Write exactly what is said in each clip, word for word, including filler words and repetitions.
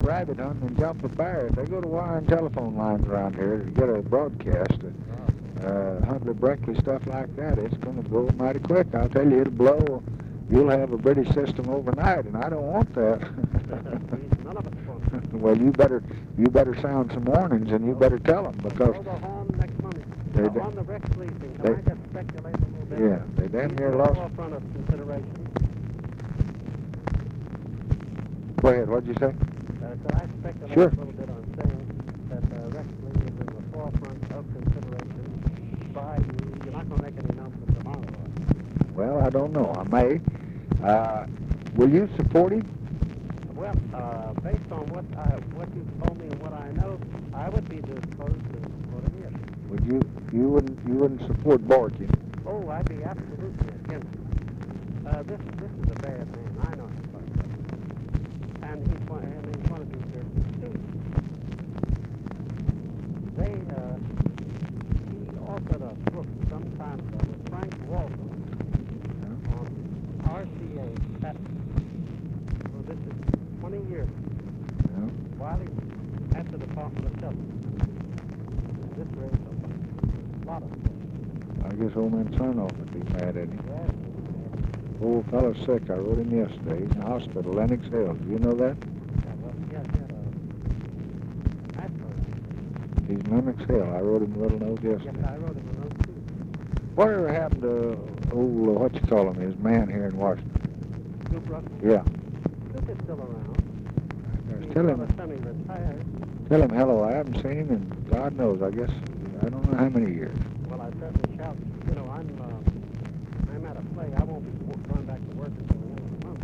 rabbit hunting and jump a bear. If they go to wire and telephone lines around here to get a broadcast, uh, Huntley, Brinkley, stuff like that, it's going to go mighty quick. I'll tell you, it'll blow. You'll have a British system overnight, and I don't want that. None of it's fun. Well, you better you better sound some warnings, and you better tell them, because I'll go home next Monday. They Uh, d- on the Rex leasing, can they- I just speculate a little bit? yeah, they damn He's near the lost. forefront of consideration. Go ahead. What'd you say? Uh, could I speculate Sure. a little bit on saying that uh, Rex Lee is in the forefront of consideration by you? You're not going to make any announcement tomorrow, are you? Well, I don't know. I may. Uh, will you support him? Well, uh, based on what I, what you told me and what I know, I would be disposed to support him, yes. Would you? You wouldn't. You wouldn't support Borky? Oh, I'd be absolutely against him. Uh, this, this is a bad man. I know him quite well. And he's one, and he's one of these very students. They, uh, he authored a book some time ago with Frank Walton on R C A patent. So this is twenty years Yeah. while he was at the Department of Justice. This raised a lot of questions. I guess old man Sarnoff would be mad at him. Yes, Old fellow's sick. I wrote him yesterday. He's in the hospital, Lenox Hill. Do you know that? yeah, well, yes, he had a asthma. He's in Lenox Hill. I wrote him a little note Yes, yesterday. I wrote him a note too. Whatever happened to old, uh, what you call him, his man here in Washington? Scoop Ruck. Yeah. Scoop is still around. He's Tell sort him, of semi-retired. tell him hello. I haven't seen him in God knows. I guess I don't know how many years. Well, I certainly shall. You know, I'm uh, I'm at a play. I won't be wo- going back to work until the end of the month.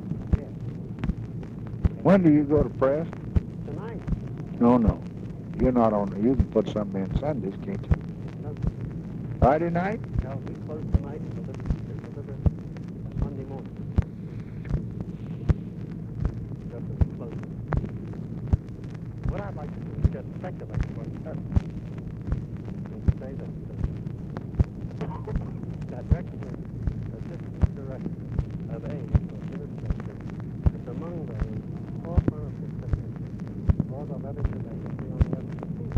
Yes. When do you go to press? Tonight. No, no. You're not on. You can put something in Sundays, can't you? No, Friday night? no, we close tonight for the, for the Monday morning. Just as we close. What I'd like to do is just speculate for a second. And say that uh, that Rex Lee, assistant director of A administration, is among the forefront of consideration. All of others today will be on the other side.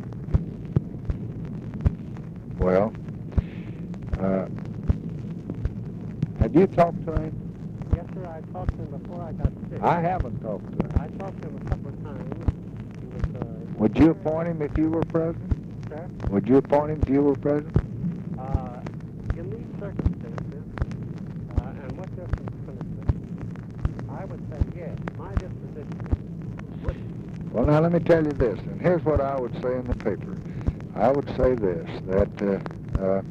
Well, uh, have you talked to him? Yes, sir. I talked to him before I got sick. I haven't talked to him. I talked to him a couple of times. He was, uh, Would you appoint him if you were president? Sir? Would you appoint him if you were president? Uh, in these circumstances, uh, and what just finished, I would say yes. My disposition would. Well, now let me tell you this, and here's what I would say in the paper. I would say this, that uh, uh,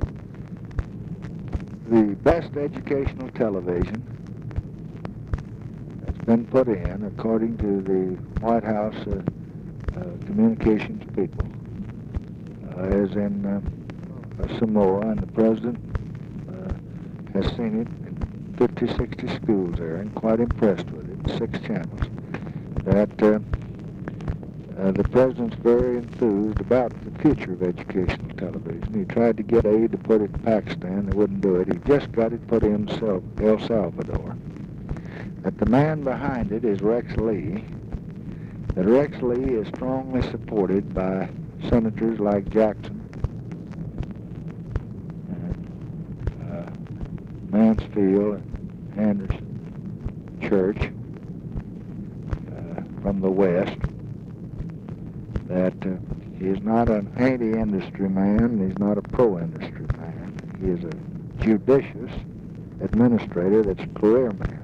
the best educational television that's been put in, according to the White House uh, uh, communications people, uh, is in uh, Samoa, and the president uh, has seen it in fifty, sixty schools there, and quite impressed with it, six channels, that uh, Uh, the president's very enthused about the future of educational television. He tried to get aid to put it in Pakistan. They wouldn't do it. He just got it put in El Salvador. That the man behind it is Rex Lee. That Rex Lee is strongly supported by senators like Jackson, and, uh, Mansfield, and Anderson, Church, uh, from the West. That uh, he is not an anti-industry man, he's not a pro-industry man. He is a judicious administrator that's a career man.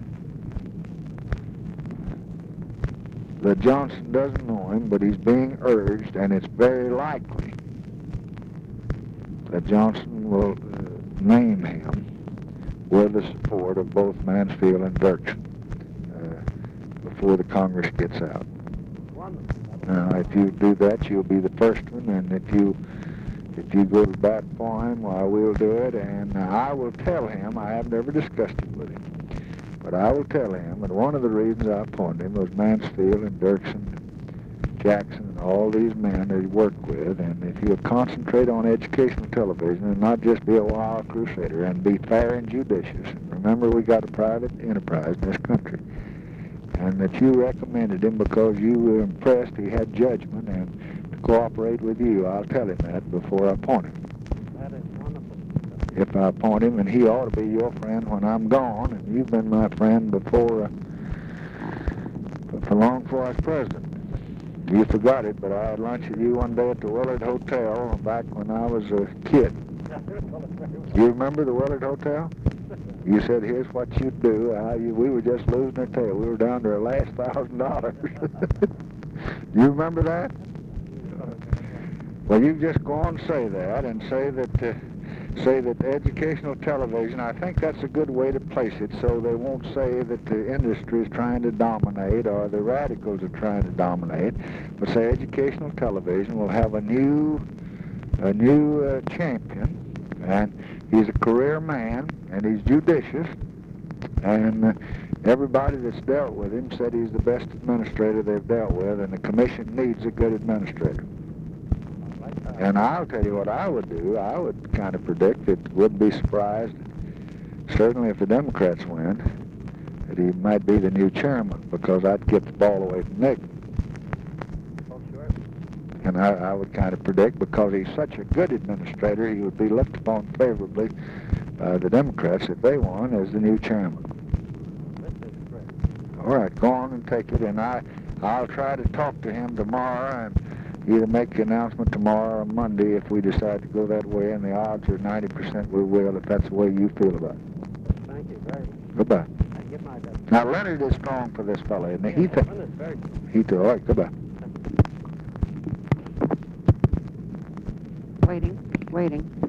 That Johnson doesn't know him, but he's being urged, and it's very likely that Johnson will uh, name him with the support of both Mansfield and Dirksen uh, before the Congress gets out. Wonderful. Now, if you do that, you'll be the first one, and if you if you go to bat for him, well, we'll do it, and I will tell him. I have never discussed it with him, but I will tell him that one of the reasons I appointed him was Mansfield and Dirksen, Jackson, and all these men that he worked with, and if you'll concentrate on educational television and not just be a wild crusader and be fair and judicious. Remember, we got a private enterprise in this country. and that you recommended him because you were impressed he had judgment and to cooperate with you. I'll tell him that before I appoint him. That is wonderful. If I appoint him, and he ought to be your friend when I'm gone, and you've been my friend before, uh, for long before I was president. You forgot it, but I had lunch with you one day at the Willard Hotel back when I was a kid. You remember the Willard Hotel? You said, here's what you'd do. Uh, you, we were just losing our tail. We were down to our last thousand dollars. You remember that? Well, you just go on and say that, and say that uh, say that educational television, I think that's a good way to place it, so they won't say that the industry is trying to dominate or the radicals are trying to dominate, but say educational television will have a new a new uh, champion, and he's a career man, and he's judicious, and uh, everybody that's dealt with him said he's the best administrator they've dealt with, and the commission needs a good administrator. And I'll tell you what I would do. I would kind of predict that, wouldn't be surprised, certainly if the Democrats win, that he might be the new chairman, because I'd get the ball away from Nick. Oh, sure. And I, I would kind of predict, because he's such a good administrator, he would be looked upon favorably by the Democrats if they won as the new chairman. This is great. All right, go on and take it, and I, I'll try to talk to him tomorrow and either make the announcement tomorrow or Monday if we decide to go that way, and the odds are ninety percent we will if that's the way you feel about it. Thank you very much. Goodbye. I give my best. Now, Leonard is strong for this fellow, isn't he? He thinks. Leonard's very good. He too. All right, goodbye. Waiting, waiting.